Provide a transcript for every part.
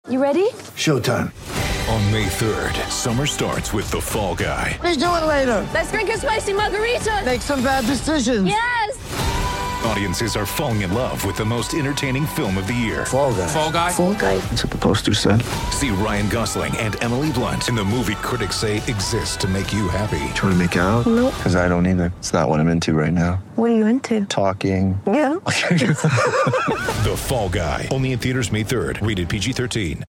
You ready? Showtime. On May 3rd, summer starts with The Fall Guy. Let's do it later. Let's drink a spicy margarita. Make some bad decisions. Yes! Audiences are falling in love with the most entertaining film of the year. Fall Guy. Fall Guy? Fall guy. That's what the poster said. See Ryan Gosling and Emily Blunt in the movie critics say exists to make you happy. Trying to make it out? Nope. Because I don't either. It's not what I'm into right now. What are you into? Talking. Yeah. The Fall Guy. Only in theaters May 3rd. Rated PG-13.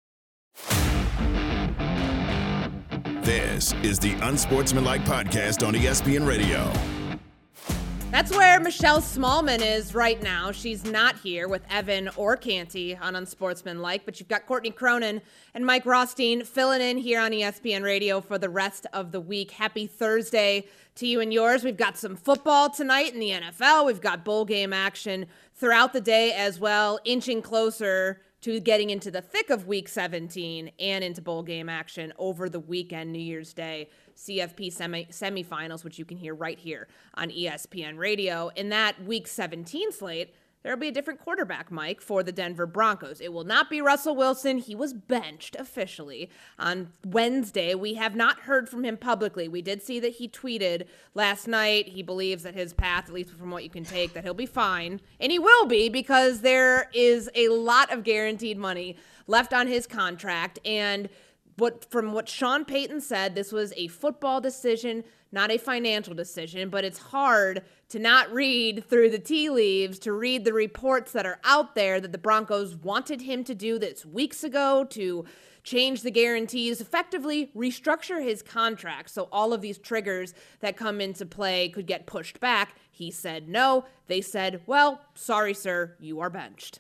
This is the Unsportsmanlike Podcast on ESPN Radio. That's where Michelle Smallman is right now. She's not here with Evan or Canty on Unsportsmanlike, but you've got Courtney Cronin and Mike Rothstein filling in here on ESPN Radio for the rest of the week. Happy Thursday to you and yours. We've got some football tonight in the NFL. We've got bowl game action throughout the day as well, inching closer to getting into the thick of Week 17 and into bowl game action over the weekend, New Year's Day, CFP semifinals, which you can hear right here on ESPN Radio. In that Week 17 slate, there will be a different quarterback, Mike, for the Denver Broncos. It will not be Russell Wilson. He was benched officially on Wednesday. We have not heard from him publicly. We did see that he tweeted last night. He believes that his path, at least from what you can take, that he'll be fine. And he will be, because there is a lot of guaranteed money left on his contract. And from what Sean Payton said, this was a football decision, not a financial decision, but it's hard to not read through the tea leaves, to read the reports that are out there that the Broncos wanted him to do this weeks ago, to change the guarantees, effectively restructure his contract so all of these triggers that come into play could get pushed back. He said no. They said, well, sorry, sir, you are benched.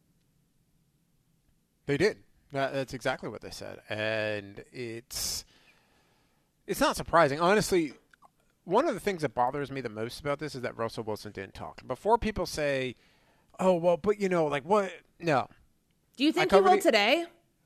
They did. That's exactly what they said. And it's not surprising. Honestly, one of the things that bothers me the most about this is that Russell Wilson didn't talk. Before people say, oh, well, but what? No. Do you think he will today?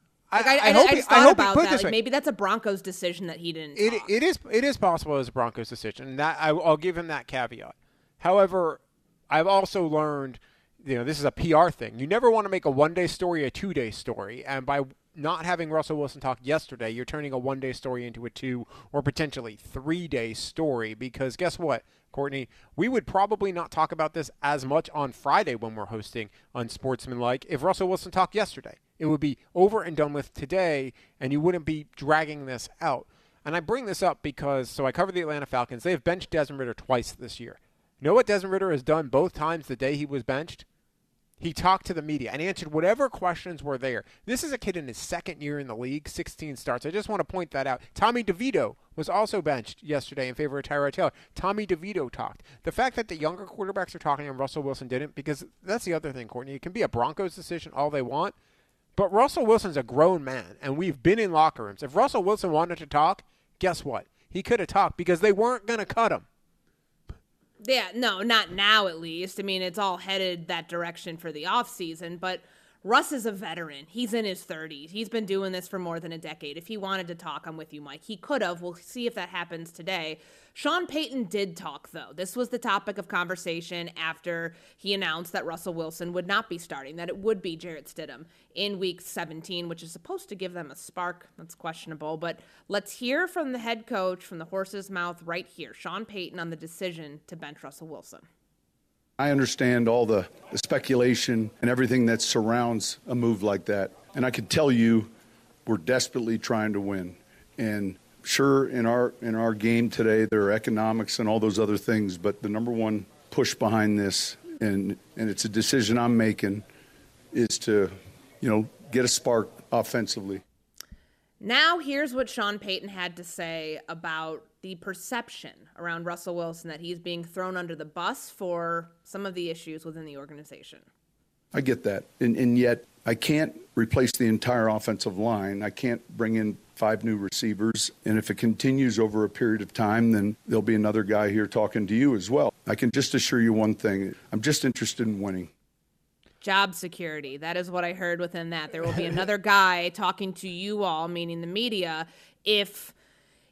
I just thought about put it that. this way. Maybe that's a Broncos decision that he didn't talk. It is possible as a Broncos decision, and that I'll give him that caveat. However, I've also learned, this is a PR thing. You never want to make a one-day story a two-day story, and by not having Russell Wilson talk yesterday, you're turning a one-day story into a 2 or potentially 3-day story, because guess what, Courtney? We would probably not talk about this as much on Friday when we're hosting Unsportsmanlike if Russell Wilson talked yesterday. It would be over and done with today, and you wouldn't be dragging this out. And I bring this up because, I cover the Atlanta Falcons. They have benched Desmond Ridder twice this year. You know what Desmond Ridder has done both times the day he was benched? He talked to the media and answered whatever questions were there. This is a kid in his second year in the league, 16 starts. I just want to point that out. Tommy DeVito was also benched yesterday in favor of Tyrod Taylor. Tommy DeVito talked. The fact that the younger quarterbacks are talking and Russell Wilson didn't, because that's the other thing, Courtney. It can be a Broncos decision all they want, but Russell Wilson's a grown man, and we've been in locker rooms. If Russell Wilson wanted to talk, guess what? He could have talked, because they weren't going to cut him. Yeah, no, not now at least. I mean, it's all headed that direction for the offseason, but Russ is a veteran. He's in his 30s. He's been doing this for more than a decade. If he wanted to talk, I'm with you, Mike. He could have. We'll see if that happens today. Sean Payton did talk, though. This was the topic of conversation after he announced that Russell Wilson would not be starting, that it would be Jarrett Stidham in Week 17, which is supposed to give them a spark. That's questionable. But let's hear from the head coach, from the horse's mouth right here, Sean Payton, on the decision to bench Russell Wilson. I understand all the speculation and everything that surrounds a move like that. And I can tell you we're desperately trying to win. And sure, in our game today, there are economics and all those other things, but the number one push behind this, and it's a decision I'm making, is to, get a spark offensively. Now here's what Sean Payton had to say about the perception around Russell Wilson, that he's being thrown under the bus for some of the issues within the organization. I get that. And yet I can't replace the entire offensive line. I can't bring in 5 new receivers. And if it continues over a period of time, then there'll be another guy here talking to you as well. I can just assure you one thing. I'm just interested in winning. Job security. That is what I heard within that. There will be another guy talking to you all, meaning the media, if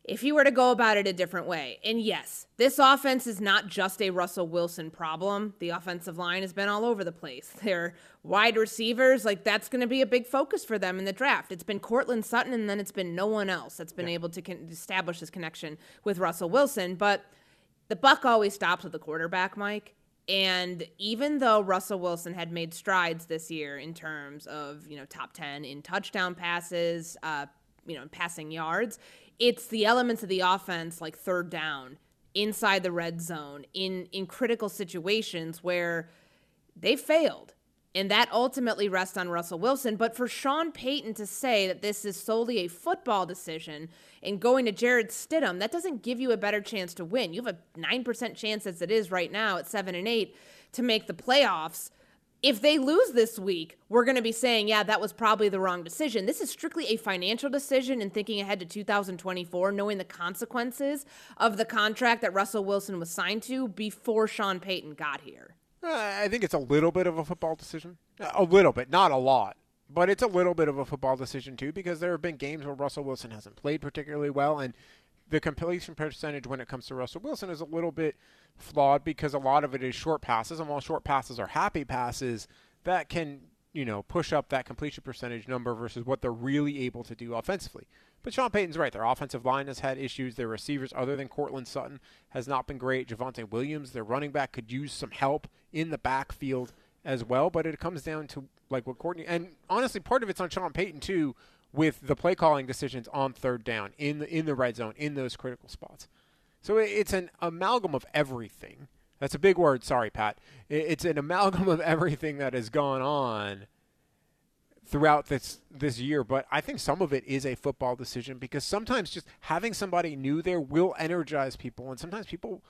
if you were to go about it a different way, and yes, this offense is not just a Russell Wilson problem. The offensive line has been all over the place. Their wide receivers, like that's going to be a big focus for them in the draft. It's been Cortland Sutton, and then it's been no one else that's been able to establish this connection with Russell Wilson. But the buck always stops with the quarterback, Mike. And even though Russell Wilson had made strides this year in terms of, top 10 in touchdown passes, passing yards, it's the elements of the offense like third down, inside the red zone, in critical situations where they failed. And that ultimately rests on Russell Wilson. But for Sean Payton to say that this is solely a football decision and going to Jarrett Stidham, that doesn't give you a better chance to win. You have a 9% chance as it is right now at 7-8 to make the playoffs. If they lose this week, we're going to be saying, yeah, that was probably the wrong decision. This is strictly a financial decision and thinking ahead to 2024, knowing the consequences of the contract that Russell Wilson was signed to before Sean Payton got here. I think it's a little bit of a football decision. A little bit, not a lot. But it's a little bit of a football decision, too, because there have been games where Russell Wilson hasn't played particularly well, and the completion percentage when it comes to Russell Wilson is a little bit flawed because a lot of it is short passes, and while short passes are happy passes, that can, push up that completion percentage number versus what they're really able to do offensively. But Sean Payton's right. Their offensive line has had issues. Their receivers, other than Cortland Sutton, has not been great. Javonte Williams, their running back, could use some help in the backfield as well. But it comes down to like what Courtney, and honestly, part of it's on Sean Payton too, with the play calling decisions on third down in the red zone in those critical spots. So it's an amalgam of everything. That's a big word. Sorry, Pat. It's an amalgam of everything that has gone on throughout this year, but I think some of it is a football decision because sometimes just having somebody new there will energize people, and sometimes people,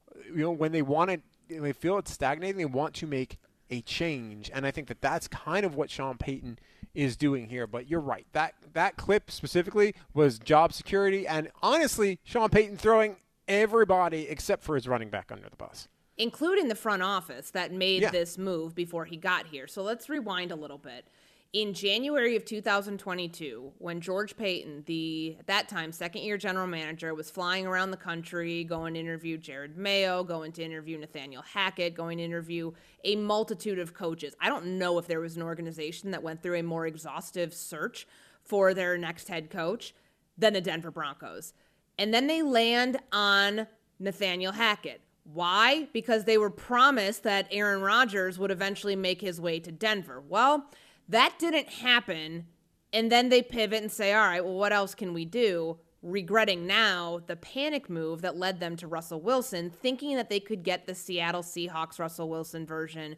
when they feel it's stagnating, they want to make a change, and I think that's kind of what Sean Payton is doing here. But you're right, that clip specifically was job security, and honestly, Sean Payton throwing everybody except for his running back under the bus, including the front office that made this move before he got here. So let's rewind a little bit. In January of 2022, when George Paton, at that time, second-year general manager, was flying around the country, going to interview Jared Mayo, going to interview Nathaniel Hackett, going to interview a multitude of coaches. I don't know if there was an organization that went through a more exhaustive search for their next head coach than the Denver Broncos. And then they land on Nathaniel Hackett. Why? Because they were promised that Aaron Rodgers would eventually make his way to Denver. Well, that didn't happen, and then they pivot and say, all right, well, what else can we do? Regretting now the panic move that led them to Russell Wilson, thinking that they could get the Seattle Seahawks Russell Wilson version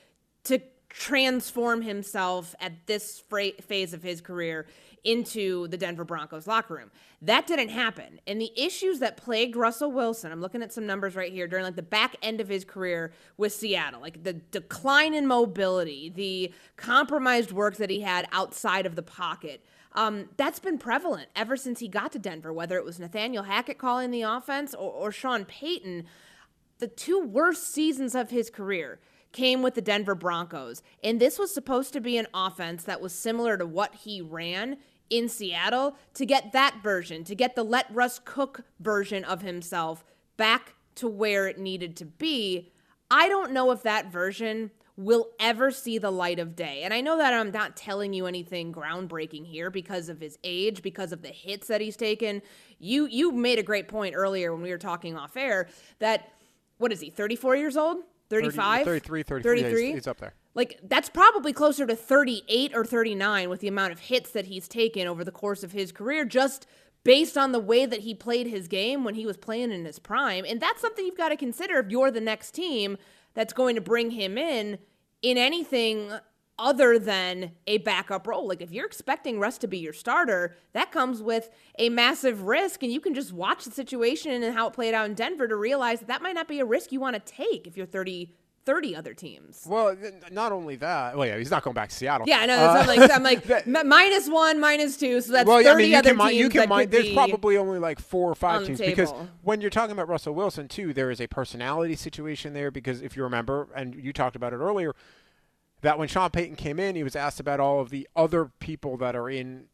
to transform himself at this phase of his career into the Denver Broncos locker room. That didn't happen. And the issues that plagued Russell Wilson, I'm looking at some numbers right here, during the back end of his career with Seattle, the decline in mobility, the compromised work that he had outside of the pocket, that's been prevalent ever since he got to Denver, whether it was Nathaniel Hackett calling the offense or Sean Payton. The two worst seasons of his career came with the Denver Broncos. And this was supposed to be an offense that was similar to what he ran in Seattle, to get that version, to get the let Russ cook version of himself back to where it needed to be. I don't know if that version will ever see the light of day. And I know that I'm not telling you anything groundbreaking here because of his age, because of the hits that he's taken. You made a great point earlier when we were talking off air that, what is he, 34 years old? 35? 33, 34. 33? Yeah, he's up there. That's probably closer to 38 or 39 with the amount of hits that he's taken over the course of his career, just based on the way that he played his game when he was playing in his prime. And that's something you've got to consider if you're the next team that's going to bring him in anything other than a backup role. If you're expecting Russ to be your starter, that comes with a massive risk, and you can just watch the situation and how it played out in Denver to realize that might not be a risk you want to take if you're 30 other teams. Well, not only that. Well, yeah, he's not going back to Seattle. Yeah, I know. I'm like -1, -2, so that's 30 other teams. There's probably only 4 or 5 teams because when you're talking about Russell Wilson too, there is a personality situation there because if you remember, and you talked about it earlier, that when Sean Payton came in, he was asked about all of the other people that are in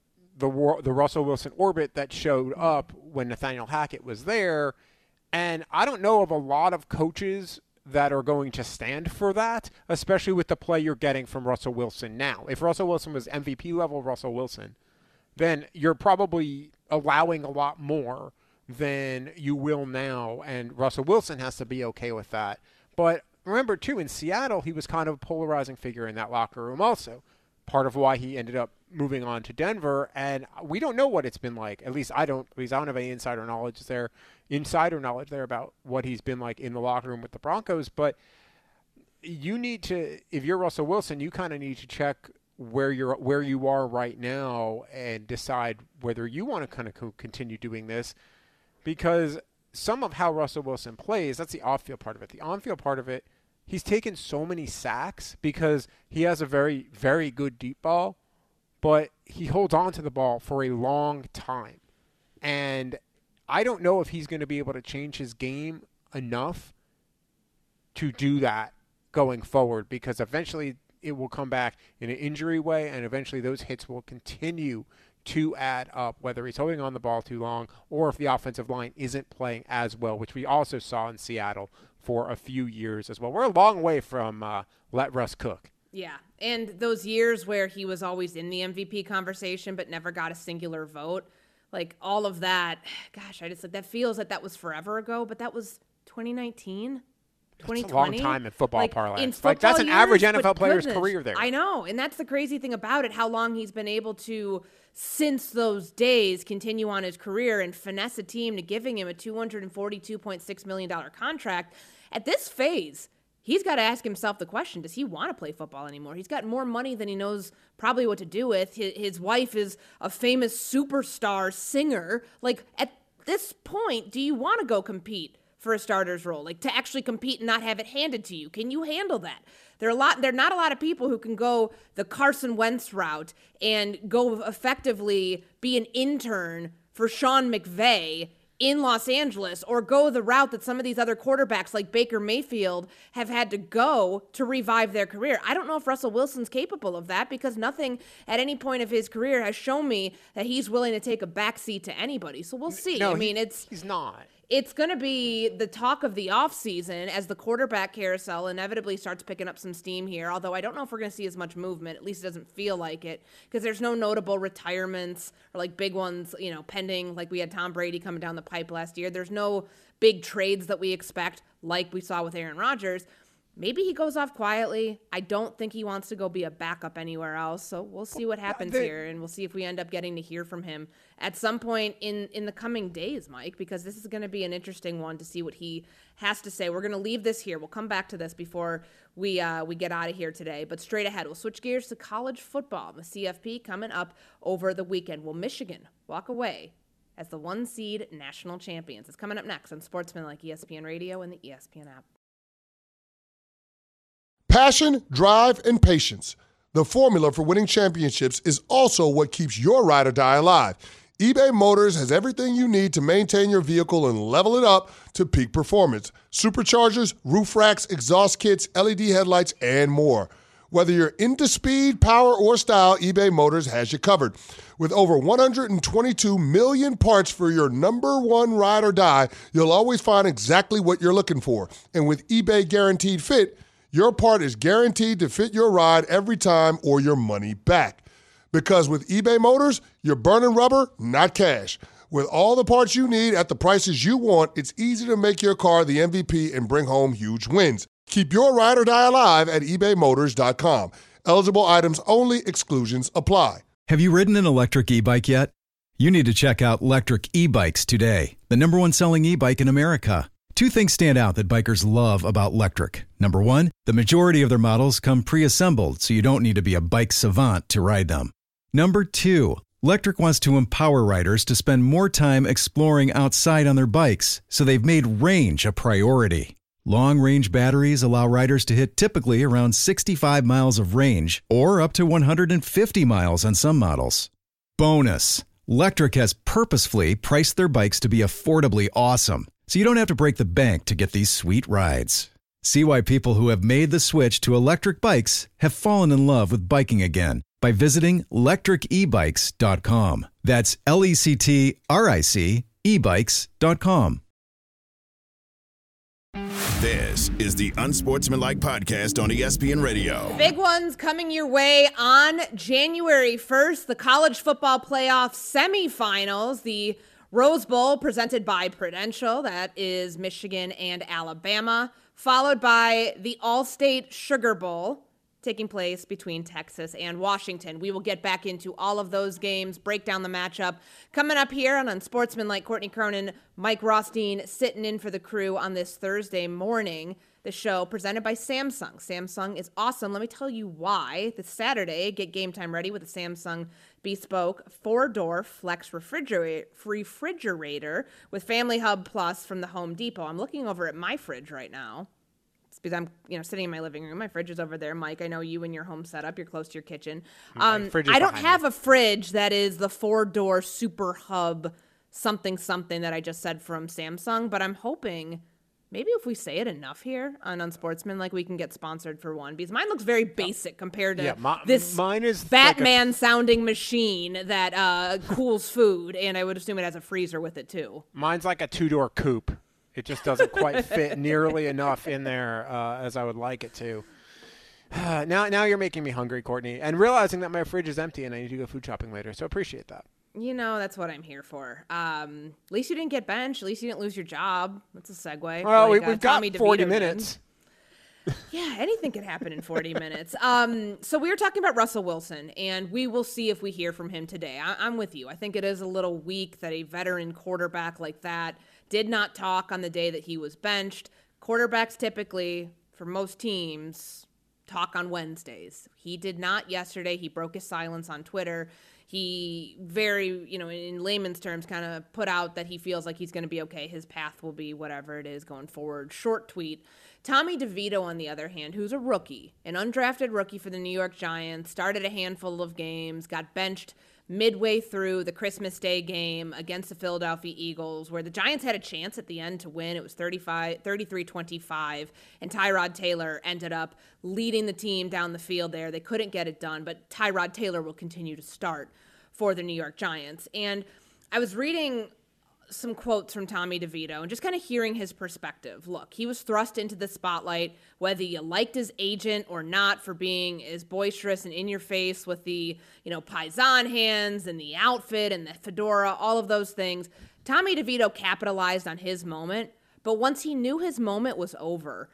the Russell Wilson orbit that showed up when Nathaniel Hackett was there. And I don't know of a lot of coaches that are going to stand for that, especially with the play you're getting from Russell Wilson now. If Russell Wilson was MVP level Russell Wilson, then you're probably allowing a lot more than you will now, and Russell Wilson has to be okay with that. But remember, too, in Seattle, he was kind of a polarizing figure in that locker room also. Part of why he ended up moving on to Denver, and we don't know what it's been like. At least I don't have any insider knowledge there about what he's been like in the locker room with the Broncos. But you need to, if you're Russell Wilson, you kind of need to check where you are right now and decide whether you want to kind of continue doing this, because some of how Russell Wilson plays, that's the off-field part of it. The on-field part of it, he's taken so many sacks because he has a very, very good deep ball, but he holds on to the ball for a long time. And I don't know if he's going to be able to change his game enough to do that going forward, because eventually it will come back in an injury way, and eventually those hits will continue to add up, whether he's holding on the ball too long or if the offensive line isn't playing as well, which we also saw in Seattle for a few years as well. We're a long way from let Russ cook. Yeah, and those years where he was always in the MVP conversation but never got a singular vote, like all of that, gosh, I just like that feels like that was forever ago, but that was 2019. That's a long time in football parlance. Football that's an average years, NFL player's goodness, career there. I know, and that's the crazy thing about it, how long he's been able to, since those days, continue on his career and finesse a team to giving him a $242.6 million contract. At this phase, he's got to ask himself the question, does he want to play football anymore? He's got more money than he knows probably what to do with. His wife is a famous superstar singer. Like, at this point, do you want to go compete for a starter's role, like to actually compete and not have it handed to you? Can you handle that? There are not a lot of people who can go the Carson Wentz route and go effectively be an intern for Sean McVay in Los Angeles, or go the route that some of these other quarterbacks like Baker Mayfield have had to go to revive their career. I don't know if Russell Wilson's capable of that, because nothing at any point of his career has shown me that he's willing to take a backseat to anybody. So we'll see. No, he's not. It's going to be the talk of the offseason as the quarterback carousel inevitably starts picking up some steam here, although I don't know if we're going to see as much movement. At least it doesn't feel like it, because there's no notable retirements or like big ones, pending, like we had Tom Brady coming down the pipe last year. There's no big trades that we expect like we saw with Aaron Rodgers. Maybe he goes off quietly. I don't think he wants to go be a backup anywhere else. So we'll see what happens here, and we'll see if we end up getting to hear from him at some point in the coming days, Mike, because this is going to be an interesting one to see what he has to say. We're going to leave this here. We'll come back to this before we get out of here today. But straight ahead, we'll switch gears to college football. The CFP coming up over the weekend. Will Michigan walk away as the 1-seed national champions? It's coming up next on Sportsmanlike ESPN Radio and the ESPN app. Passion, drive, and patience. The formula for winning championships is also what keeps your ride or die alive. eBay Motors has everything you need to maintain your vehicle and level it up to peak performance. Superchargers, roof racks, exhaust kits, LED headlights, and more. Whether you're into speed, power, or style, eBay Motors has you covered. With over 122 million parts for your number one ride or die, you'll always find exactly what you're looking for. And with eBay Guaranteed Fit, your part is guaranteed to fit your ride every time or your money back. Because with eBay Motors, you're burning rubber, not cash. With all the parts you need at the prices you want, it's easy to make your car the MVP and bring home huge wins. Keep your ride or die alive at ebaymotors.com. Eligible items only. Exclusions apply. Have you ridden an electric e-bike yet? You need to check out Lectric E-Bikes today, the #1 selling e-bike in America. Two things stand out that bikers love about Lectric. Number one, the majority of their models come pre-assembled, so you don't need to be a bike savant to ride them. Number two, Lectric wants to empower riders to spend more time exploring outside on their bikes, so they've made range a priority. Long-range batteries allow riders to hit typically around 65 miles of range, or up to 150 miles on some models. Bonus, Lectric has purposefully priced their bikes to be affordably awesome, so you don't have to break the bank to get these sweet rides. See why people who have made the switch to electric bikes have fallen in love with biking again by visiting lectricebikes.com. That's LECTRIC ebikes.com. This is the Unsportsmanlike Podcast on ESPN Radio. Big ones coming your way on January 1st. The college football playoff semifinals, the Rose Bowl presented by Prudential, that is Michigan and Alabama, followed by the All-State Sugar Bowl, taking place between Texas and Washington. We will get back into all of those games, break down the matchup. Coming up here on Unsportsmanlike, Courtney Cronin, Mike Rothstein sitting in for the crew on this Thursday morning. The show presented by Samsung. Samsung is awesome. Let me tell you why. This Saturday, get game time ready with a Samsung Bespoke 4-door flex refrigerator with Family Hub Plus from the Home Depot. I'm looking over at my fridge right now. Because I'm, sitting in my living room. My fridge is over there. Mike, I know you and your home setup. You're close to your kitchen. I don't have a fridge that is the 4-door Super Hub something that I just said from Samsung, but I'm hoping maybe if we say it enough here on Unsportsman, we can get sponsored for one, because mine looks very basic compared to mine is Batman-sounding machine that cools food, and I would assume it has a freezer with it too. Mine's like a 2-door coupe. It just doesn't quite fit nearly enough in there as I would like it to. Now you're making me hungry, Courtney, and realizing that my fridge is empty and I need to go food shopping later, so appreciate that. That's what I'm here for. At least you didn't get benched. At least you didn't lose your job. That's a segue. Well, we've got 40 minutes. Yeah, anything could happen in 40 minutes. So we were talking about Russell Wilson, and we will see if we hear from him today. I'm with you. I think it is a little weak that a veteran quarterback like that did not talk on the day that he was benched. Quarterbacks typically, for most teams, talk on Wednesdays. He did not yesterday. He broke his silence on Twitter. He very, in layman's terms, kind of put out that he feels like he's going to be okay. His path will be whatever it is going forward. Short tweet. Tommy DeVito, on the other hand, who's a rookie, an undrafted rookie for the New York Giants, started a handful of games, got benched midway through the Christmas Day game against the Philadelphia Eagles, where the Giants had a chance at the end to win. It was 33-25, and Tyrod Taylor ended up leading the team down the field there. They couldn't get it done, but Tyrod Taylor will continue to start for the New York Giants. And I was reading some quotes from Tommy DeVito and just kind of hearing his perspective. Look, he was thrust into the spotlight, whether you liked his agent or not for being as boisterous and in your face with the, Paisan hands and the outfit and the fedora, all of those things. Tommy DeVito capitalized on his moment, but once he knew his moment was over,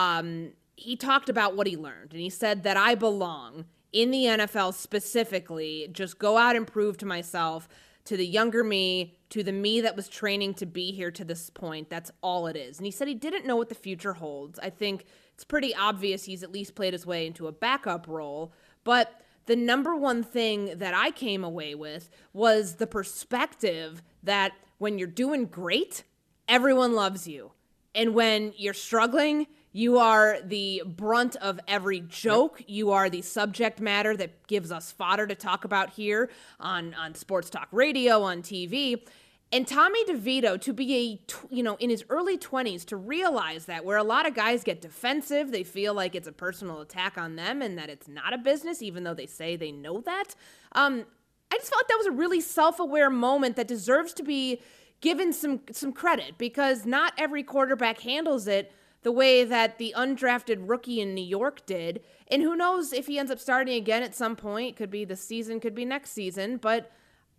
he talked about what he learned, and he said that I belong in the NFL specifically, just go out and prove to myself, to the younger me, to the me that was training to be here to this point. That's all it is. And he said he didn't know what the future holds. I think it's pretty obvious he's at least played his way into a backup role. But the number one thing that I came away with was the perspective that when you're doing great, everyone loves you. And when you're struggling, you are the brunt of every joke. You are the subject matter that gives us fodder to talk about here on Sports Talk Radio, on TV. And Tommy DeVito, to be in his early 20s, to realize that where a lot of guys get defensive, they feel like it's a personal attack on them and that it's not a business, even though they say they know that. I just felt like that was a really self-aware moment that deserves to be given some credit, because not every quarterback handles it the way that the undrafted rookie in New York did. And who knows if he ends up starting again at some point. Could be this season, could be next season. But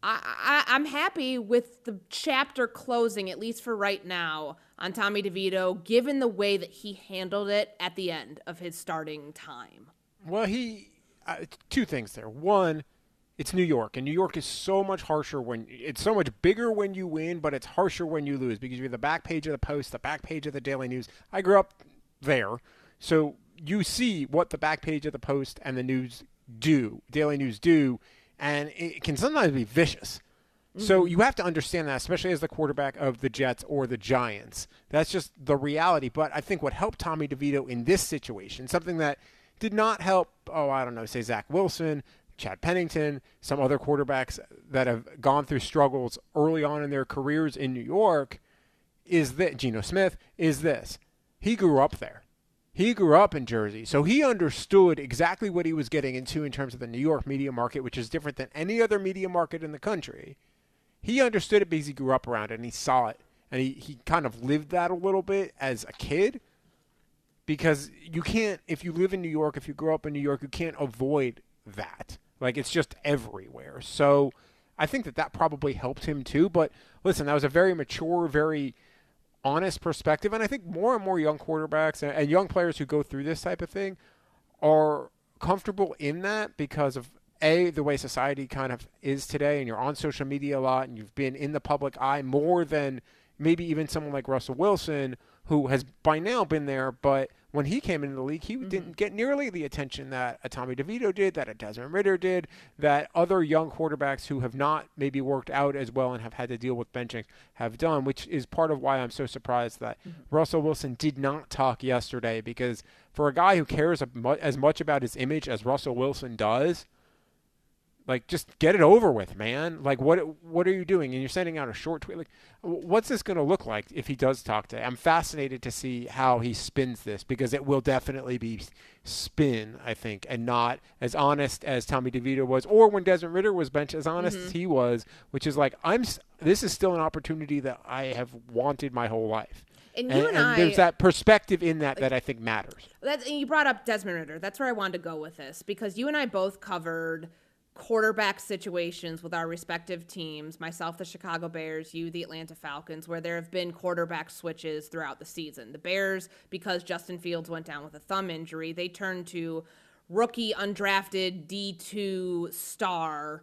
I'm happy with the chapter closing, at least for right now, on Tommy DeVito, given the way that he handled it at the end of his starting time. Well, two things there. One, it's New York, and New York is so much harsher it's so much bigger when you win, but it's harsher when you lose, because you have the back page of the Post, the back page of the Daily News. I grew up there, so you see what the back page of the Post and the News do, Daily News do, and it can sometimes be vicious. Mm-hmm. So you have to understand that, especially as the quarterback of the Jets or the Giants. That's just the reality. But I think what helped Tommy DeVito in this situation, something that did not help, say Zach Wilson, Chad Pennington, some other quarterbacks that have gone through struggles early on in their careers in New York, is that Geno Smith is this. He grew up there. He grew up in Jersey, so he understood exactly what he was getting into in terms of the New York media market, which is different than any other media market in the country. He understood it because he grew up around it, and he saw it. And he kind of lived that a little bit as a kid, because you can't, if you live in New York, if you grow up in New York, you can't avoid that. Like, it's just everywhere. So I think that probably helped him too. But listen, that was a very mature, very honest perspective. And I think more and more young quarterbacks and young players who go through this type of thing are comfortable in that because of, A, the way society kind of is today, and you're on social media a lot, and you've been in the public eye more than maybe even someone like Russell Wilson, who has by now been there, but when he came into the league, he didn't get nearly the attention that a Tommy DeVito did, that a Desmond Ridder did, that other young quarterbacks who have not maybe worked out as well and have had to deal with benching have done, which is part of why I'm so surprised that Russell Wilson did not talk yesterday, because for a guy who cares as much about his image as Russell Wilson does, like, just get it over with, man. Like, what are you doing? And you're sending out a short tweet. Like, what's this going to look like if he does talk today? I'm fascinated to see how he spins this, because it will definitely be spin, I think, and not as honest as Tommy DeVito was, or when Desmond Ridder was benched, as honest as he was, which is like, this is still an opportunity that I have wanted my whole life. And there's that perspective in that I think matters. You brought up Desmond Ridder. That's where I wanted to go with this, because you and I both covered quarterback situations with our respective teams, myself the Chicago Bears, you the Atlanta Falcons, where there have been quarterback switches throughout the season. The Bears, because Justin Fields went down with a thumb injury, they turned to rookie undrafted D2 star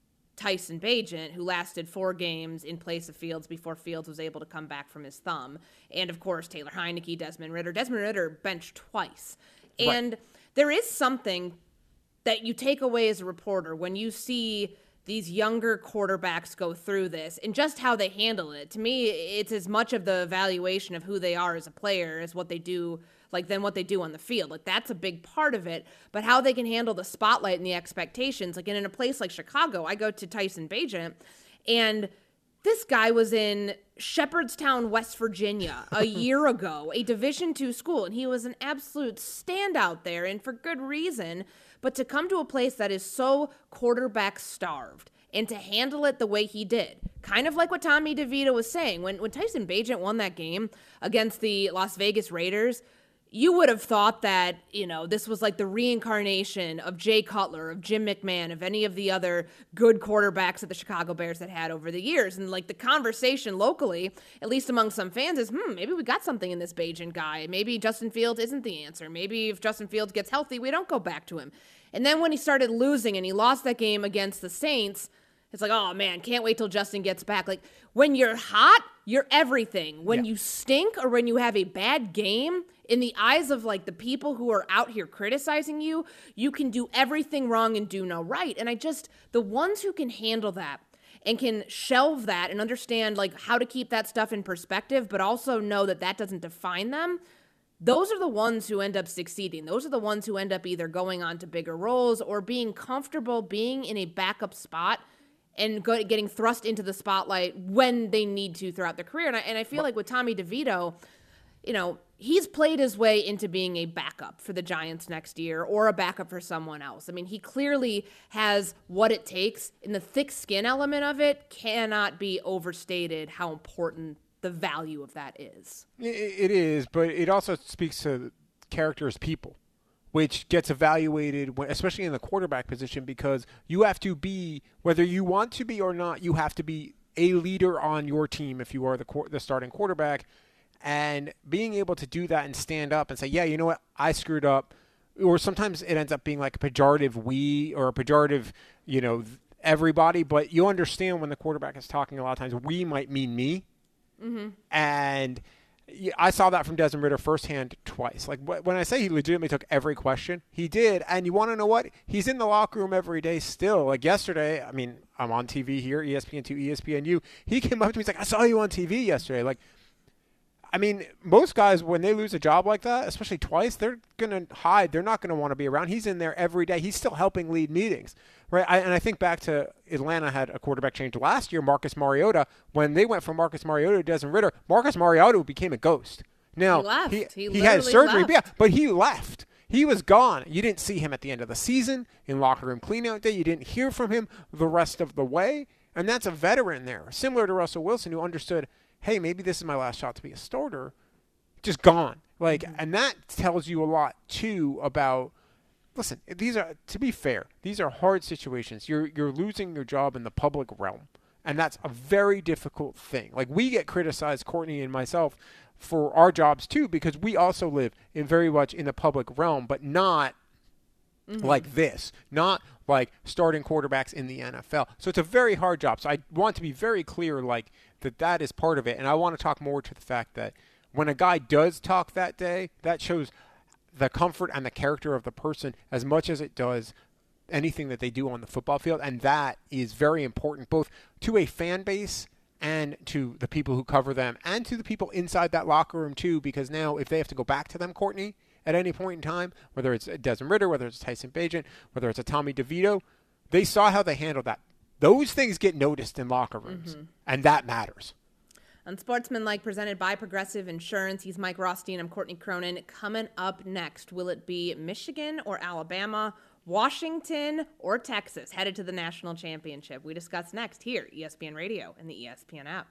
Tyson Bagent, who lasted 4 games in place of Fields before Fields was able to come back from his thumb. And of course, Taylor Heineke, Desmond Ridder benched twice. And there is something that you take away as a reporter when you see these younger quarterbacks go through this and just how they handle it. To me, it's as much of the evaluation of who they are as a player as what they do, than what they do on the field. Like, that's a big part of it, but how they can handle the spotlight and the expectations. Like, in a place like Chicago, I go to Tyson Bagent, and this guy was in Shepherdstown, West Virginia a year ago, a Division II school, and he was an absolute standout there, and for good reason. But to come to a place that is so quarterback starved and to handle it the way he did, kind of like what Tommy DeVito was saying, when Tyson Bagent won that game against the Las Vegas Raiders, you would have thought that, this was like the reincarnation of Jay Cutler, of Jim McMahon, of any of the other good quarterbacks that the Chicago Bears had had over the years. And like the conversation locally, at least among some fans, is, maybe we got something in this Bagent guy. Maybe Justin Fields isn't the answer. Maybe if Justin Fields gets healthy, we don't go back to him. And then when he started losing and he lost that game against the Saints, it's like, oh man, can't wait till Justin gets back. Like, when you're hot, you're everything. When you stink or when you have a bad game, in the eyes of like the people who are out here criticizing you, you can do everything wrong and do no right. And the ones who can handle that and can shelve that and understand like how to keep that stuff in perspective, but also know that that doesn't define them, those are the ones who end up succeeding. Those are the ones who end up either going on to bigger roles or being comfortable being in a backup spot and getting thrust into the spotlight when they need to throughout their career. And I feel like with Tommy DeVito, he's played his way into being a backup for the Giants next year or a backup for someone else. I mean, he clearly has what it takes, and the thick skin element of it cannot be overstated how important the value of that is. It is, but it also speaks to character as people, which gets evaluated, especially in the quarterback position, because you have to be, whether you want to be or not, you have to be a leader on your team if you are the starting quarterback. And being able to do that and stand up and say, yeah, you know what, I screwed up. Or sometimes it ends up being like a pejorative we or a pejorative, everybody. But you understand when the quarterback is talking, a lot of times we might mean me. Mm-hmm. And I saw that from Desmond Ridder firsthand twice. Like, when I say he legitimately took every question, he did. And you want to know what? He's in the locker room every day still. Like yesterday, I mean, I'm on TV here, ESPN2, ESPNU. He came up to me, he's like, I saw you on TV yesterday. Like, I mean, most guys, when they lose a job like that, especially twice, they're going to hide. They're not going to want to be around. He's in there every day. He's still helping lead meetings, right? And I think back to Atlanta had a quarterback change last year, Marcus Mariota. When they went from Marcus Mariota to Desmond Ridder, Marcus Mariota became a ghost. Now, he left. He had literally surgery, left. yeah, but he left. He was gone. You didn't see him at the end of the season in locker room cleanout day. You didn't hear from him the rest of the way. And that's a veteran there, similar to Russell Wilson, who understood, hey, maybe this is my last shot to be a starter. Just gone. And that tells you a lot, too, about, listen, these are, to be fair, these are hard situations. You're losing your job in the public realm. And that's a very difficult thing. We get criticized, Courtney and myself, for our jobs too, because we also live in very much in the public realm, but not like this, not like starting quarterbacks in the NFL. So it's a very hard job. So I want to be very clear, that is part of it. And I want to talk more to the fact that when a guy does talk that day, that shows the comfort and the character of the person as much as it does anything that they do on the football field. And that is very important, both to a fan base and to the people who cover them, and to the people inside that locker room too, because now if they have to go back to them, Courtney, at any point in time, whether it's Desmond Ridder, whether it's Tyson Bagent, whether it's a Tommy DeVito, they saw how they handled that. Those things get noticed in locker rooms, and that matters. Unsportsmanlike, presented by Progressive Insurance. He's Mike Rothstein. I'm Courtney Cronin. Coming up next, will it be Michigan or Alabama, Washington or Texas headed to the national championship? We discuss next here, ESPN Radio and the ESPN app.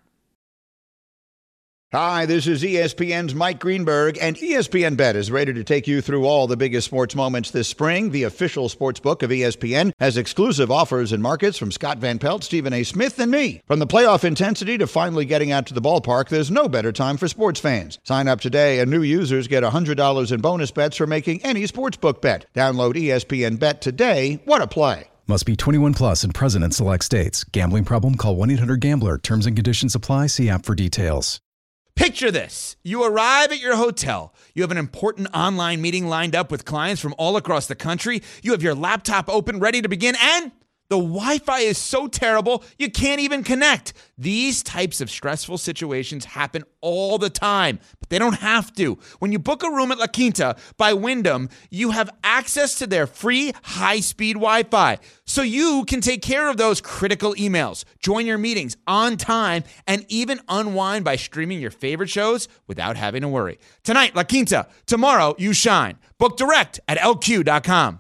Hi, this is ESPN's Mike Greenberg, and ESPN Bet is ready to take you through all the biggest sports moments this spring. The official sports book of ESPN has exclusive offers and markets from Scott Van Pelt, Stephen A. Smith, and me. From the playoff intensity to finally getting out to the ballpark, there's no better time for sports fans. Sign up today, and new users get $100 in bonus bets for making any sportsbook bet. Download ESPN Bet today. What a play. Must be 21 plus and present in select states. Gambling problem? Call 1-800-GAMBLER. Terms and conditions apply. See app for details. Picture this. You arrive at your hotel. You have an important online meeting lined up with clients from all across the country. You have your laptop open, ready to begin, and the Wi-Fi is so terrible, you can't even connect. These types of stressful situations happen all the time, but they don't have to. When you book a room at La Quinta by Wyndham, you have access to their free high-speed Wi-Fi, so you can take care of those critical emails, join your meetings on time, and even unwind by streaming your favorite shows without having to worry. Tonight, La Quinta. Tomorrow, you shine. Book direct at LQ.com.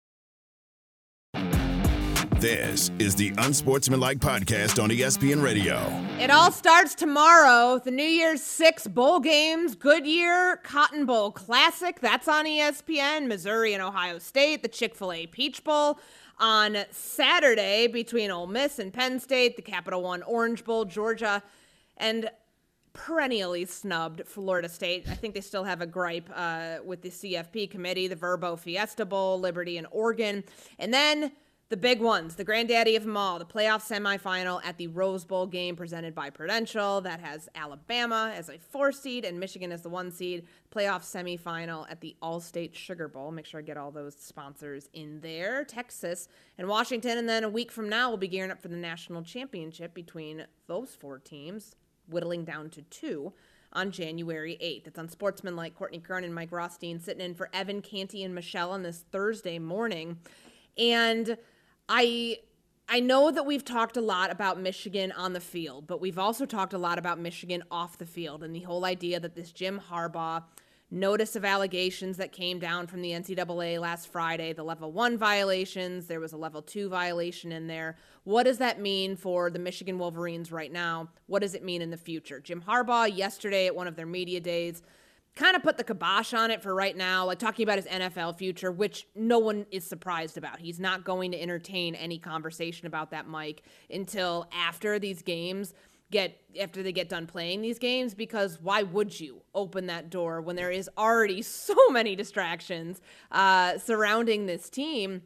This is the Unsportsmanlike Podcast on ESPN Radio. It all starts tomorrow. The New Year's 6 bowl games, Goodyear Cotton Bowl Classic. That's on ESPN. Missouri and Ohio State, the Chick-fil-A Peach Bowl. On Saturday, between Ole Miss and Penn State, the Capital One Orange Bowl, Georgia, and perennially snubbed Florida State. I think they still have a gripe with the CFP committee, the Verbo Fiesta Bowl, Liberty and Oregon. And then the big ones, the granddaddy of them all, the playoff semifinal at the Rose Bowl game presented by Prudential. That has Alabama as a 4 seed and Michigan as the 1 seed. Playoff semifinal at the All-State Sugar Bowl. Make sure I get all those sponsors in there. Texas and Washington. And then a week from now, we'll be gearing up for the national championship between those 4 teams, whittling down to 2 on January 8th. It's Unsportsmanlike. Courtney Cronin, Mike Rothstein sitting in for Evan Canty and Michelle on this Thursday morning. And I know that we've talked a lot about Michigan on the field, but we've also talked a lot about Michigan off the field and the whole idea that this Jim Harbaugh notice of allegations that came down from the NCAA last Friday, the level 1 violations, there was a level 2 violation in there. What does that mean for the Michigan Wolverines right now? What does it mean in the future? Jim Harbaugh yesterday at one of their media days kind of put the kibosh on it for right now, like talking about his NFL future, which no one is surprised about. He's not going to entertain any conversation about that, Mike, until after these games after they get done playing these games, because why would you open that door when there is already so many distractions surrounding this team?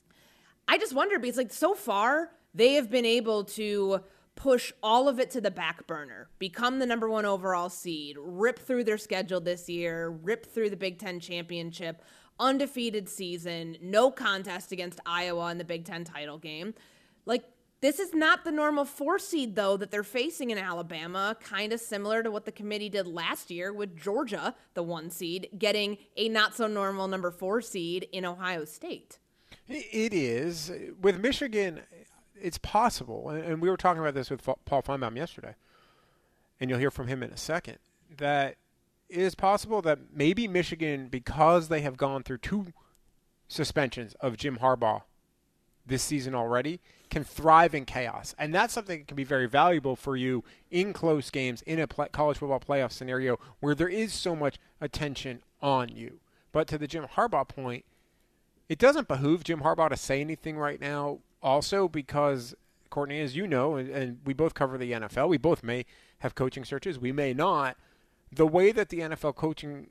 I just wonder, because so far they have been able to push all of it to the back burner, become the number 1 overall seed, rip through their schedule this year, rip through the Big Ten championship, undefeated season, no contest against Iowa in the Big Ten title game. This is not the normal 4 seed, though, that they're facing in Alabama, kind of similar to what the committee did last year with Georgia, the 1 seed, getting a not-so-normal number 4 seed in Ohio State. It is. With Michigan, it's possible, and we were talking about this with Paul Feinbaum yesterday, and you'll hear from him in a second, that it is possible that maybe Michigan, because they have gone through 2 suspensions of Jim Harbaugh this season already, can thrive in chaos. And that's something that can be very valuable for you in close games, in a college football playoff scenario where there is so much attention on you. But to the Jim Harbaugh point, it doesn't behoove Jim Harbaugh to say anything right now also because, Courtney, as you know, and we both cover the NFL, we both may have coaching searches, we may not. The way that the NFL coaching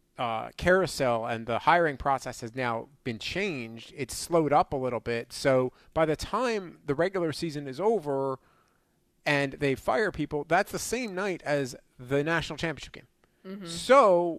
carousel and the hiring process has now been changed, it's slowed up a little bit. So by the time the regular season is over and they fire people, that's the same night as the national championship game. Mm-hmm. So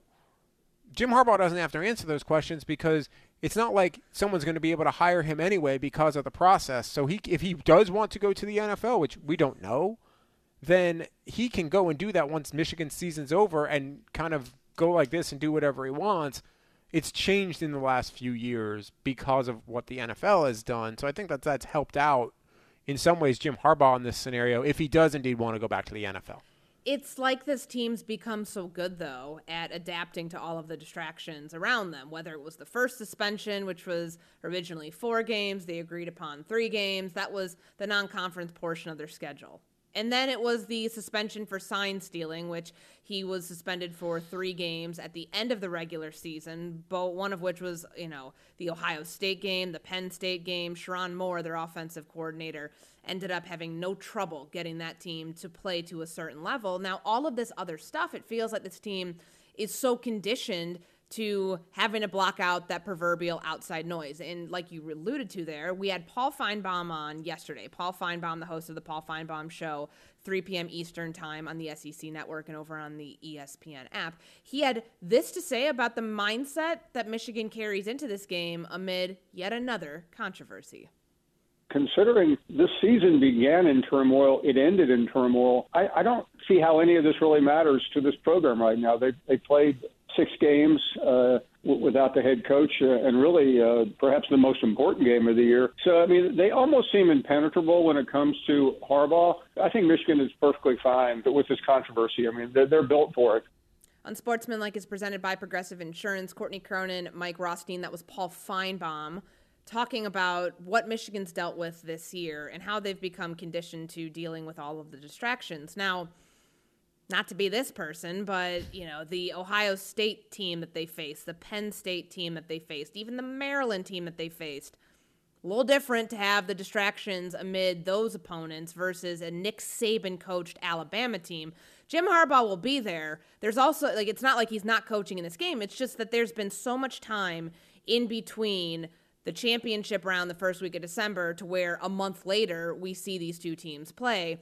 Jim Harbaugh doesn't have to answer those questions because it's not like someone's going to be able to hire him anyway because of the process. So if he does want to go to the NFL, which we don't know, then he can go and do that once Michigan's season's over and kind of go like this and do whatever he wants. It's changed in the last few years because of what the NFL has done. So I think that's helped out in some ways Jim Harbaugh in this scenario if he does indeed want to go back to the NFL. It's like this team's become so good, though, at adapting to all of the distractions around them, whether it was the first suspension, which was originally 4 games. They agreed upon 3 games. That was the non-conference portion of their schedule. And then it was the suspension for sign stealing, which he was suspended for 3 games at the end of the regular season, but one of which was, the Ohio State game, the Penn State game. Sharon Moore, their offensive coordinator, ended up having no trouble getting that team to play to a certain level. Now, all of this other stuff, it feels like this team is so conditioned to having to block out that proverbial outside noise. And like you alluded to there, we had Paul Feinbaum on yesterday. Paul Feinbaum, the host of the Paul Feinbaum Show, 3 p.m. Eastern time on the SEC Network and over on the ESPN app. He had this to say about the mindset that Michigan carries into this game amid yet another controversy. Considering this season began in turmoil, it ended in turmoil, I don't see how any of this really matters to this program right now. They played 6 games without the head coach, and really perhaps the most important game of the year. So, they almost seem impenetrable when it comes to Harbaugh. I think Michigan is perfectly fine with this controversy. They're built for it. Unsportsmanlike is presented by Progressive Insurance. Courtney Cronin, Mike Rothstein, that was Paul Feinbaum, talking about what Michigan's dealt with this year and how they've become conditioned to dealing with all of the distractions. Now, not to be this person, but, the Ohio State team that they faced, the Penn State team that they faced, even the Maryland team that they faced, a little different to have the distractions amid those opponents versus a Nick Saban-coached Alabama team. Jim Harbaugh will be there. There's also, it's not like he's not coaching in this game. It's just that there's been so much time in between the championship round the first week of December to where a month later we see these 2 teams play.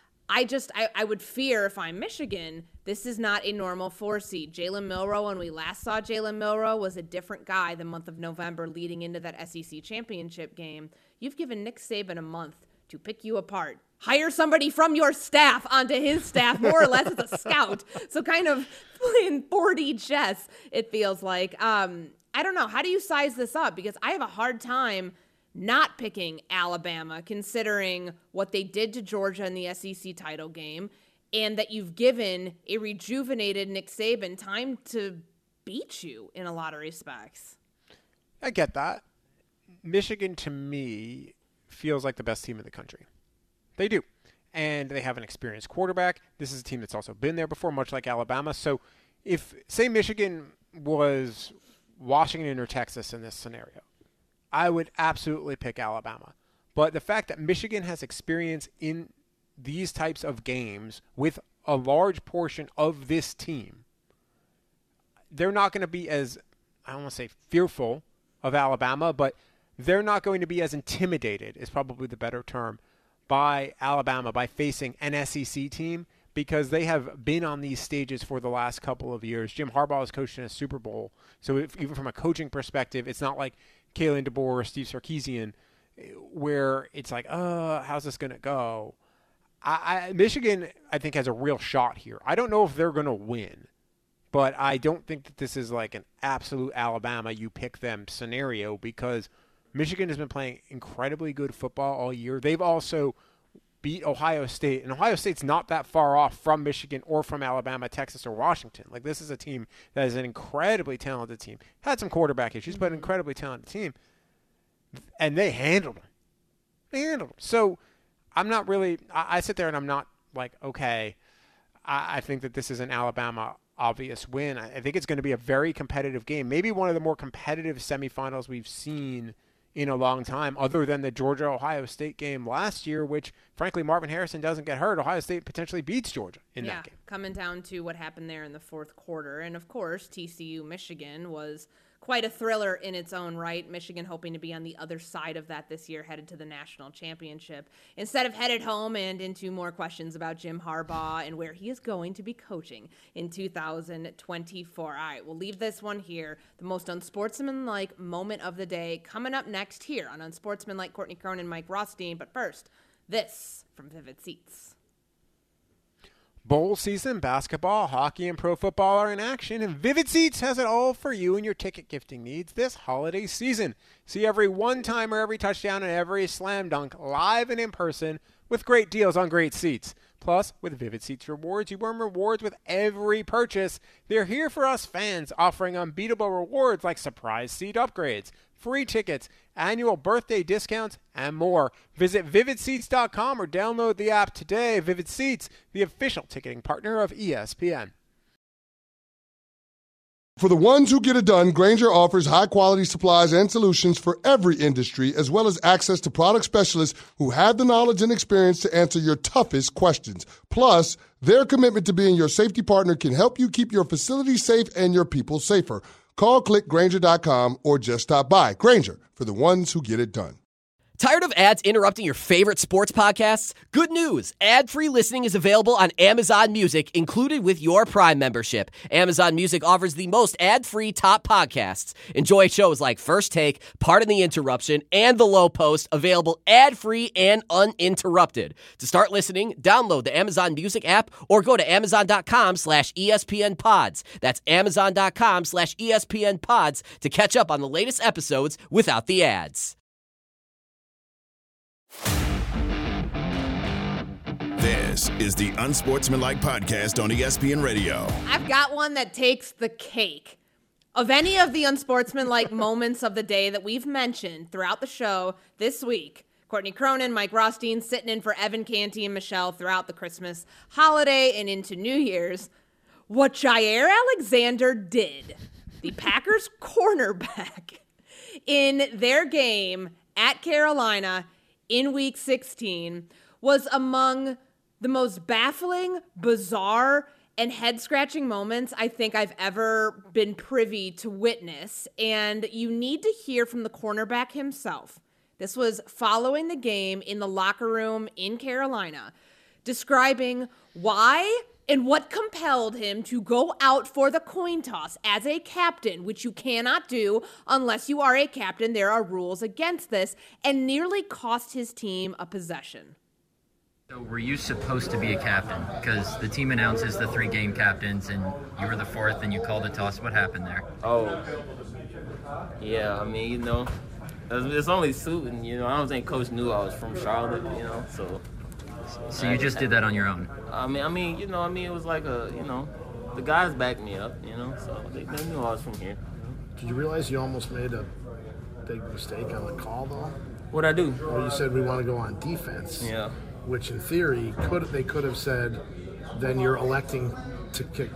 I would fear if I'm Michigan, this is not a normal 4 seed. Jalen Milroe, when we last saw Jalen Milroe, was a different guy the month of November leading into that SEC championship game. You've given Nick Saban a month to pick you apart. Hire somebody from your staff onto his staff, more or less as a scout. So kind of playing 4D chess, it feels like. I don't know. How do you size this up? Because I have a hard time not picking Alabama, considering what they did to Georgia in the SEC title game, and that you've given a rejuvenated Nick Saban time to beat you in a lot of respects. I get that. Michigan, to me, feels like the best team in the country. They do. And they have an experienced quarterback. This is a team that's also been there before, much like Alabama. So if, say, Michigan was Washington or Texas in this scenario, I would absolutely pick Alabama. But the fact that Michigan has experience in these types of games with a large portion of this team, they're not going to be as, I don't want to say fearful of Alabama, but they're not going to be as intimidated, is probably the better term, by Alabama, by facing an SEC team, because they have been on these stages for the last couple of years. Jim Harbaugh has coached in a Super Bowl. So even from a coaching perspective, it's not like Kalen DeBoer or Steve Sarkisian, where it's like, how's this going to go? Michigan, I think, has a real shot here. I don't know if they're going to win, but I don't think that this is like an absolute Alabama, you pick them scenario, because Michigan has been playing incredibly good football all year. They've also beat Ohio State, and Ohio State's not that far off from Michigan or from Alabama, Texas, or Washington. Like, this is a team that is an incredibly talented team. Had some quarterback issues, but an incredibly talented team. And they handled them. So I'm not really – I sit there and I'm not like, okay, I think that this is an Alabama obvious win. I think it's going to be a very competitive game, maybe one of the more competitive semifinals we've seen in a long time, other than the Georgia-Ohio State game last year, which, frankly, Marvin Harrison doesn't get hurt. Ohio State potentially beats Georgia in that game. Coming down to what happened there in the fourth quarter. And, of course, TCU-Michigan was quite a thriller in its own right. Michigan hoping to be on the other side of that this year, headed to the national championship. Instead of headed home and into more questions about Jim Harbaugh and where he is going to be coaching in 2024. All right, we'll leave this one here. The most unsportsmanlike moment of the day coming up next here on Unsportsmanlike. Courtney Cronin, Mike Rothstein. But first, this from Vivid Seats. Bowl season, basketball, hockey, and pro football are in action, and Vivid Seats has it all for you and your ticket gifting needs this holiday season. See every one-timer, every touchdown, and every slam dunk live and in person with great deals on great seats. Plus, with Vivid Seats Rewards, you earn rewards with every purchase. They're here for us fans, offering unbeatable rewards like surprise seat upgrades, free tickets, annual birthday discounts, and more. Visit VividSeats.com or download the app today. Vivid Seats, the official ticketing partner of ESPN. For the ones who get it done, Grainger offers high-quality supplies and solutions for every industry, as well as access to product specialists who have the knowledge and experience to answer your toughest questions. Plus, their commitment to being your safety partner can help you keep your facility safe and your people safer. Call, click Grainger.com, or just stop by. Grainger, for the ones who get it done. Tired of ads interrupting your favorite sports podcasts? Good news. Ad-free listening is available on Amazon Music, included with your Prime membership. Amazon Music offers the most ad-free top podcasts. Enjoy shows like First Take, Pardon the Interruption, and The Low Post, available ad-free and uninterrupted. To start listening, download the Amazon Music app or go to Amazon.com/ESPN Pods. That's Amazon.com/ESPN Pods to catch up on the latest episodes without the ads. This is the Unsportsmanlike Podcast on ESPN Radio. I've got one that takes the cake. Of any of the unsportsmanlike moments of the day that we've mentioned throughout the show this week, Courtney Cronin, Mike Rothstein sitting in for Evan Canty and Michelle throughout the Christmas holiday and into New Year's, what Jaire Alexander did, the Packers cornerback, in their game at Carolina in Week 16, was among the most baffling, bizarre, and head-scratching moments I think I've ever been privy to witness. And you need to hear from the cornerback himself. This was following the game in the locker room in Carolina, describing why and what compelled him to go out for the coin toss as a captain, which you cannot do unless you are a captain. There are rules against this, and nearly cost his team a possession. So were you supposed to be a captain? Because the team announces the 3 game captains, and you were the 4th, and you called the toss. What happened there? Oh, yeah, I mean, you know, it's only suiting, you know. I don't think Coach knew I was from Charlotte, you know, so. So you just did that on your own? I mean, you know, it was like the guys backed me up, you know, so they knew I was from here. Did you realize you almost made a big mistake on the call, though? What'd I do? Well, you said we want to go on defense. Yeah. Which, in theory, they could have said, then you're electing to kick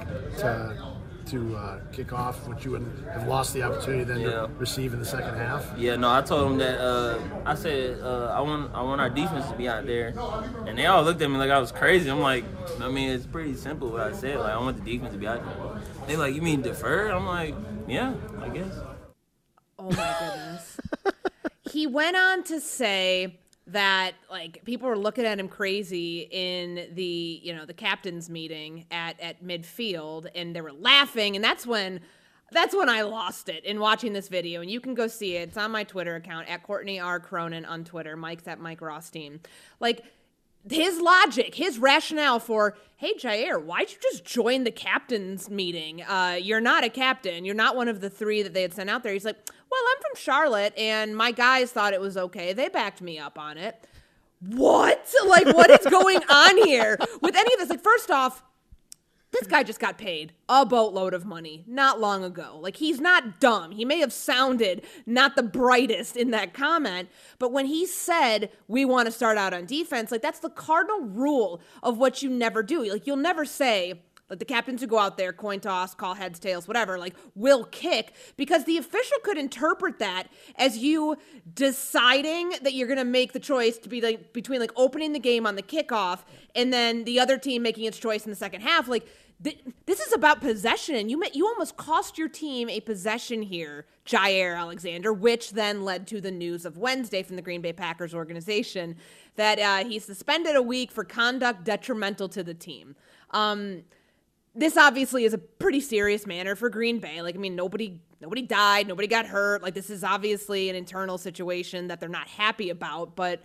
off, which you would have lost the opportunity then to receive in the second half. Yeah, no, I told them that I said I want our defense to be out there, and they all looked at me like I was crazy. I'm like, I mean, it's pretty simple what I said. Like, I want the defense to be out there. They like, you mean defer? I'm like, yeah, I guess. Oh my goodness. He went on to say that, like, people were looking at him crazy in the, the captain's meeting at midfield, and they were laughing, and that's when I lost it in watching this video. And you can go see it. It's on my Twitter account at Courtney R. Cronin on Twitter. Mike's at Mike Rothstein. Like, his logic, his rationale for, hey, Jaire, why'd you just join the captain's meeting? You're not a captain. You're not one of the 3 that they had sent out there. He's like, well, I'm from Charlotte, and my guys thought it was okay. They backed me up on it. what? Like, what is going on here with any of this? Like, first off, this guy just got paid a boatload of money not long ago. Like, he's not dumb. He may have sounded not the brightest in that comment, but when he said, we want to start out on defense, like, that's the cardinal rule of what you never do. Like, you'll never say, like, the captains who go out there, coin toss, call heads, tails, whatever, like, will kick, because the official could interpret that as you deciding that you're going to make the choice to be like between like opening the game on the kickoff and then the other team making its choice in the second half. Like, this is about possession, and you almost cost your team a possession here, Jaire Alexander, which then led to the news of Wednesday from the Green Bay Packers organization that he's suspended a week for conduct detrimental to the team. This obviously is a pretty serious matter for Green Bay. Like, I mean, nobody died, nobody got hurt. Like, this is obviously an internal situation that they're not happy about, but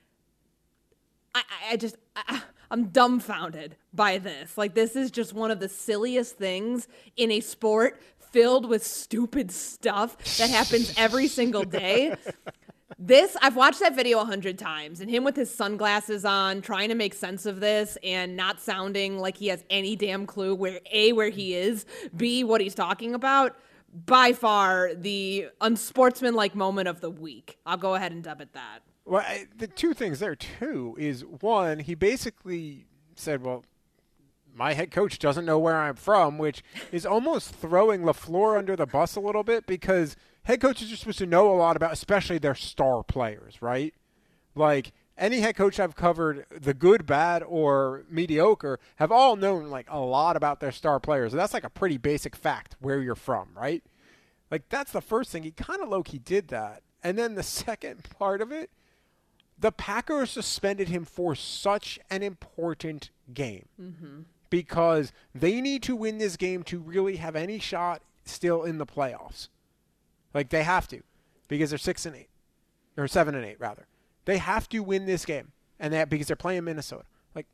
I'm dumbfounded by this. Like, this is just one of the silliest things in a sport filled with stupid stuff that happens every single day. I've watched that video 100 times, and him with his sunglasses on, trying to make sense of this and not sounding like he has any damn clue where he is, B, what he's talking about. By far the unsportsmanlike moment of the week. I'll go ahead and dub it that. Well, the two things there, too, is one, he basically said, well, my head coach doesn't know where I'm from, which is almost throwing LaFleur under the bus a little bit, because head coaches are supposed to know a lot about, especially their star players, right? Like, any head coach I've covered, the good, bad, or mediocre, have all known, like, a lot about their star players. And that's, like, a pretty basic fact, where you're from, right? Like, that's the first thing. He kind of low-key did that. And then the second part of it, the Packers suspended him for such an important game. Mm-hmm. Because they need to win this game to really have any shot still in the playoffs. Like, they have to, because they're 6-8, or 7-8 rather. They have to win this game, and because they're playing Minnesota. Like,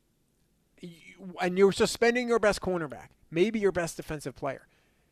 and you're suspending your best cornerback, maybe your best defensive player.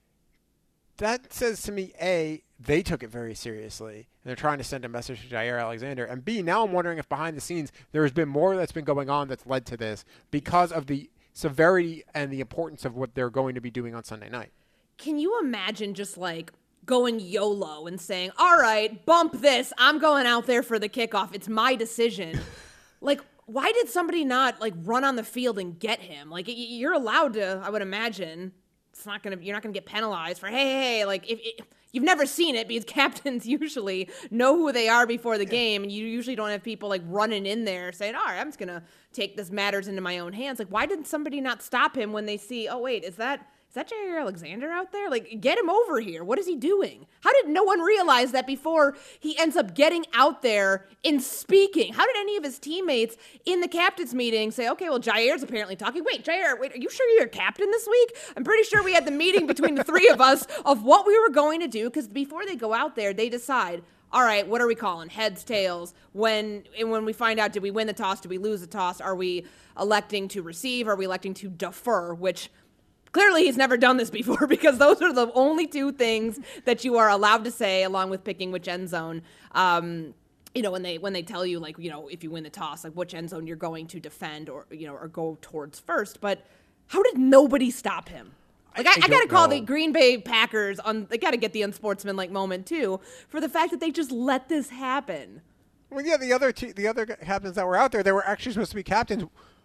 That says to me, A, they took it very seriously, and they're trying to send a message to Jaire Alexander. And B, now I'm wondering if behind the scenes there has been more that's been going on that's led to this because of the severity and the importance of what they're going to be doing on Sunday night. Can you imagine just like going YOLO and saying, all right, bump this, I'm going out there for the kickoff, it's my decision? Like, why did somebody not like run on the field and get him? Like, you're allowed to, I would imagine. You're not gonna get penalized for hey, like if you've never seen it, because captains usually know who they are before the game, and you usually don't have people like running in there saying, all right, I'm just gonna take this matters into my own hands. Like, why did somebody not stop him when they see, oh wait, is that Jaire Alexander out there? Like, get him over here. What is he doing? How did no one realize that before he ends up getting out there and speaking? How did any of his teammates in the captain's meeting say, okay, well, Jaire's apparently talking. Wait, Jaire, are you sure you're a captain this week? I'm pretty sure we had the meeting between the three of us of what we were going to do, because before they go out there, they decide, all right, what are we calling? Heads, tails? When we find out, did we win the toss? Did we lose the toss? Are we electing to receive? Are we electing to defer? Which clearly he's never done this before, because those are the only two things that you are allowed to say, along with picking which end zone. When they tell you, like, if you win the toss, like which end zone you're going to defend or go towards first. But how did nobody stop him? Like, I got to call the Green Bay Packers they got to get the unsportsmanlike moment too, for the fact that they just let this happen. Well, yeah, the other captains that were out there, they were actually supposed to be captains.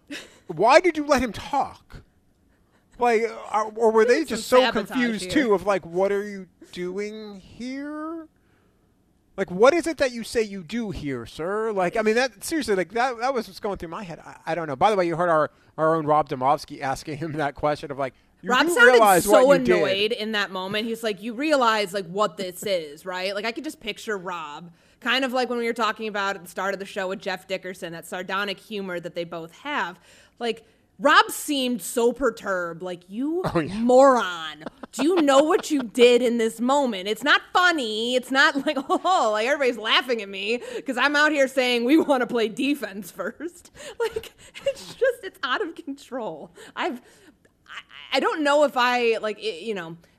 Why did you let him talk? Like, or were they just so confused too of like, what are you doing here? Like, what is it that you say you do here, sir? Like, I mean, that seriously, like that was what's going through my head. I don't know. By the way, you heard our own Rob Demovsky asking him that question of like, Rob sounded so annoyed in that moment. He's like, you realize like what this is, right? Like, I could just picture Rob kind of like when we were talking about at the start of the show with Jeff Dickerson, that sardonic humor that they both have. Like, Rob seemed so perturbed, like, moron. Do you know what you did in this moment? It's not funny. It's not like, like everybody's laughing at me because I'm out here saying we want to play defense first. Like, it's out of control. I don't know if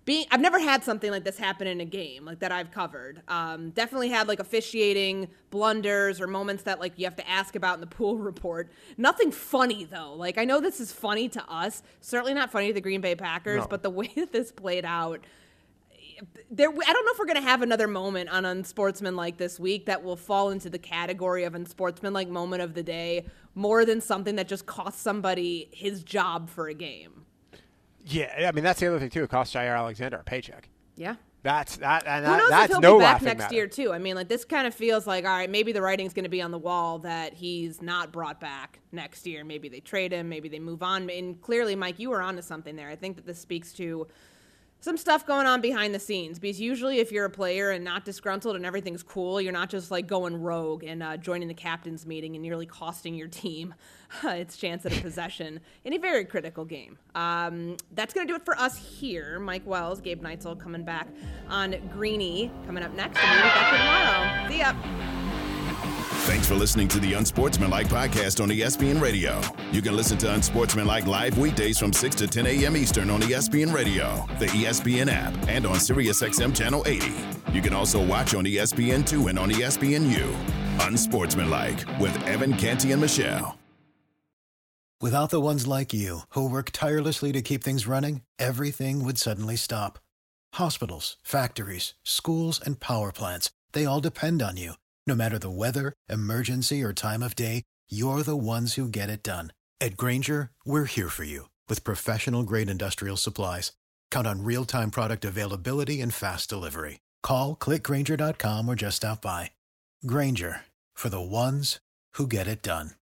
I've never had something like this happen in a game like that I've covered. Definitely had like officiating blunders or moments that like you have to ask about in the pool report. Nothing funny though. Like, I know this is funny to us, certainly not funny to the Green Bay Packers, but the way that this played out, I don't know if we're going to have another moment on Unsportsmanlike this week that will fall into the category of Unsportsmanlike moment of the day more than something that just cost somebody his job for a game. Yeah, I mean, that's the other thing, too. It cost Jair Alexander a paycheck. Yeah. That's Who knows that's if he'll no be back laughing next matter. year, too. I mean, like, this kind of feels like, all right, maybe the writing's going to be on the wall that he's not brought back next year. Maybe they trade him. Maybe they move on. And clearly, Mike, you were onto something there. I think that this speaks to some stuff going on behind the scenes, because usually if you're a player and not disgruntled and everything's cool, you're not just like going rogue and joining the captain's meeting and nearly costing your team its chance at a possession in a very critical game. That's going to do it for us here. Mike Wells, Gabe Neitzel coming back on Greeny coming up next, and we'll be back here tomorrow. See ya. Thanks for listening to the Unsportsmanlike podcast on ESPN Radio. You can listen to Unsportsmanlike live weekdays from 6 to 10 a.m. Eastern on ESPN Radio, the ESPN app, and on SiriusXM Channel 80. You can also watch on ESPN2 and on ESPNU. Unsportsmanlike with Evan, Canty, and Michelle. Without the ones like you, who work tirelessly to keep things running, everything would suddenly stop. Hospitals, factories, schools, and power plants, they all depend on you. No matter the weather, emergency, or time of day, you're the ones who get it done. At Grainger, we're here for you with professional-grade industrial supplies. Count on real-time product availability and fast delivery. Call, click Grainger.com, or just stop by. Grainger, for the ones who get it done.